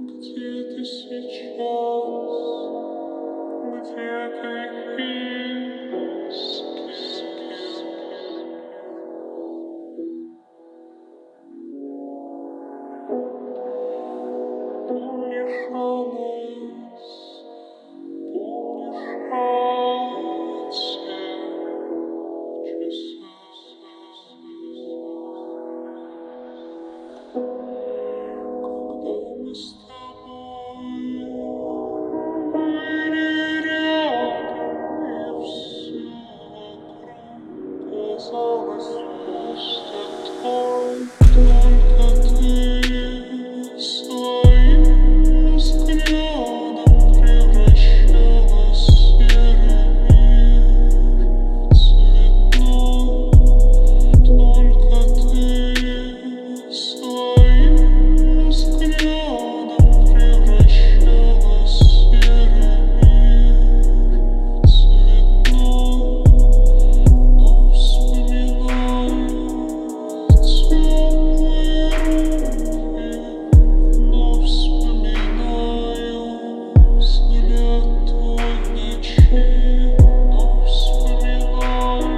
Где ты сейчас? Где ты есть? Помнишь о нас? Помнишь о тех часах? Когда мы с тобой были рядом, и все вокруг казалось пустотой. Только ты своим взглядом превращала серый мир в цветной. Только ты своим взглядом превращала серый мир в цветной. Но вспоминаю теплые руки, но вспоминаю взгляд твой в ночи, но вспоминаю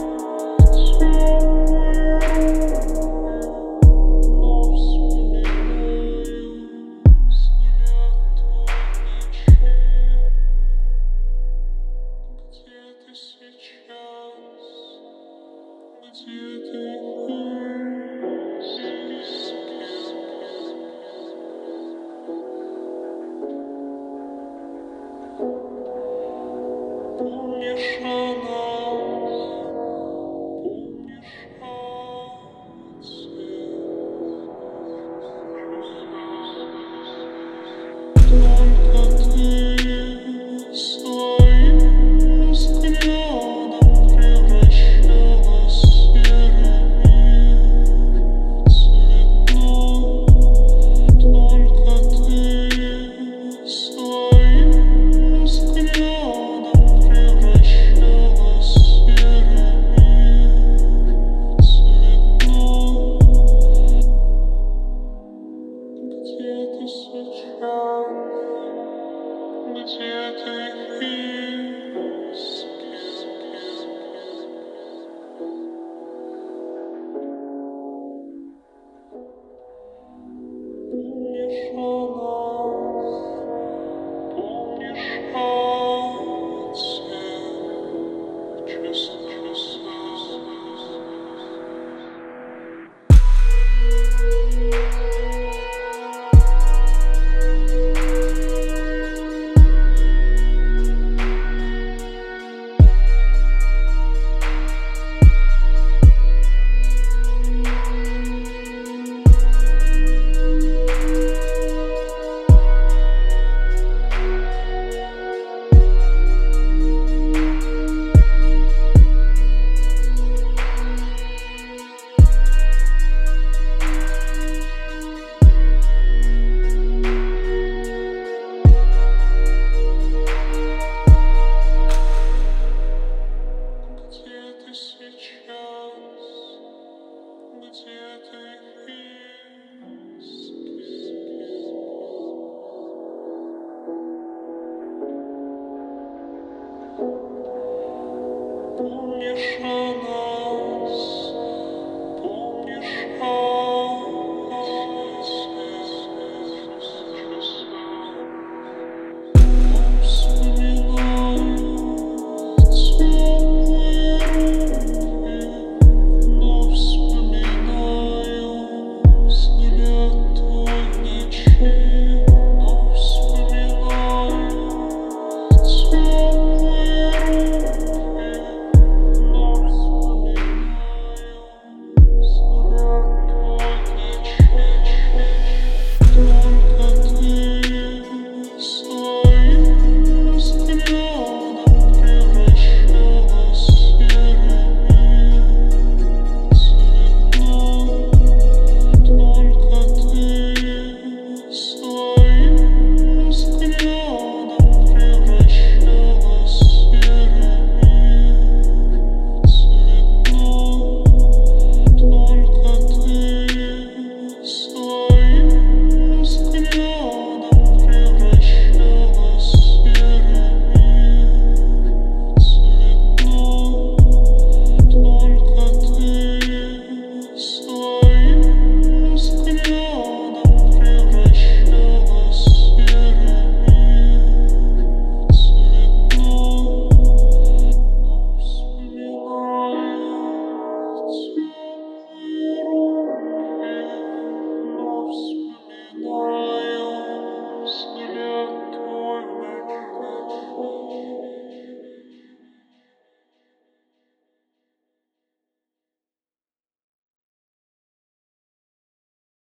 теплые руки, но вспоминаю взгляд твой в ночи. Где ты сейчас? Где ты есть? Помнишь о нас? Помнишь о тех? Только ты своим взглядом превращала серый мир в цветной. Только ты своим взглядом превращала серый мир в цветной. Где ты сейчас? Где ты есть? Помнишь о